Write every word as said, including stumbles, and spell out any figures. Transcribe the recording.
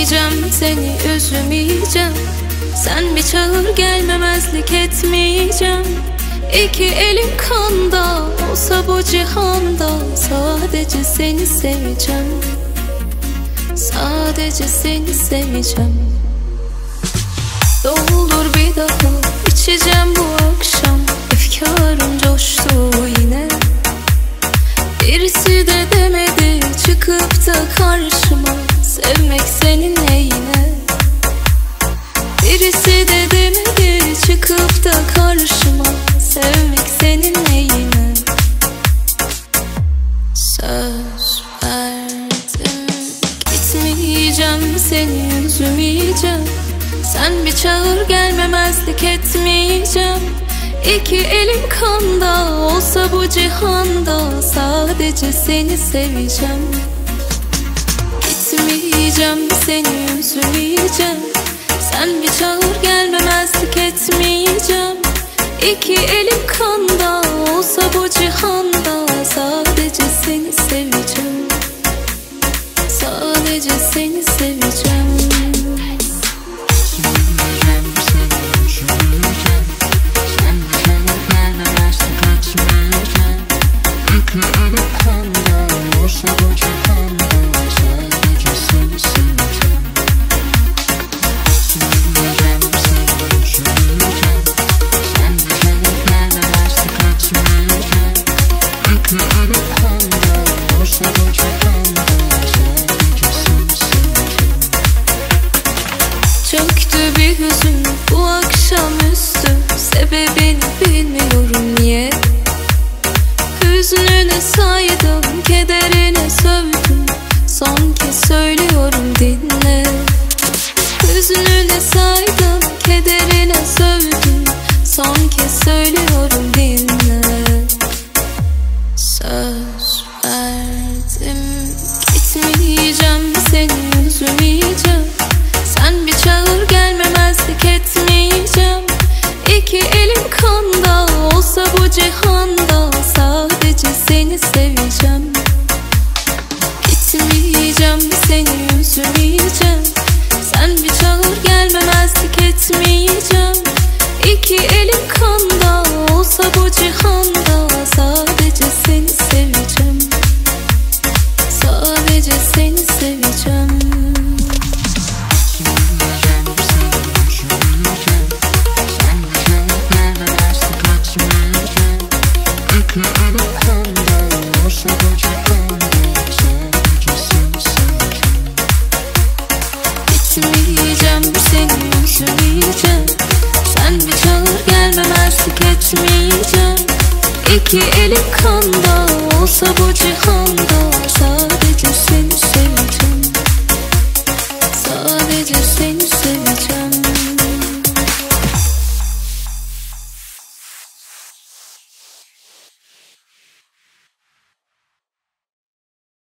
Gitmeyeceğim, seni üzmeyeceğim. Sen bir çağır, gelmemezlik etmeyeceğim. İki elim kanda olsa bu cihanda, sadece seni seveceğim. Sadece seni seveceğim. Doldur bir daha, içeceğim bu akşam. Efkarım coştu yine. Birisi de demedi çıkıp da karşıma, sevmek senin neyine. Birisi de demedi çıkıp da karşıma, sevmek senin neyine. Söz verdim, gitmeyeceğim, seni üzmeyeceğim. Sen bir çağır, gelmemezlik etmeyeceğim. İki elim kanda olsa bu cihanda, sadece seni seveceğim. Gitmeyeceğim, seni üzmeyeceğim. Sen bir çağır, gelmemezlik etmeyeceğim. İki elim kanda olsa bu cihanda, sadece seni seveceğim. Sadece seni seveceğim. Çöktü bir hüzün bu akşamüstü, sebebini bilmiyorum niye. Hüznüne saydım, kederine sövdüm, son kez söylüyorum dinle. Hüznüne saydım, kederine sövdüm, son kez söylüyorum dinle. Söz verdim, gitmeyeceğim, seni üzmeyeceğim. Sen bir çağır, gelmemezlik etmeyeceğim. İki elim kanda olsa bu cihanda, sadece seni seveceğim. Gitmeyeceğim, seni üzmeyeceğim. Sen bir çağır, gelmemezlik etmeyeceğim. İki elim kanda olsa bu cihanda, sadece seni seveceğim. Sadece seni seveceğim. Gitmeyeceğim, seni üzmeyeceğim. Sen bir çağır, gelmemezlik etmeyeceğim. İki elim kanda olsa bu cihanda,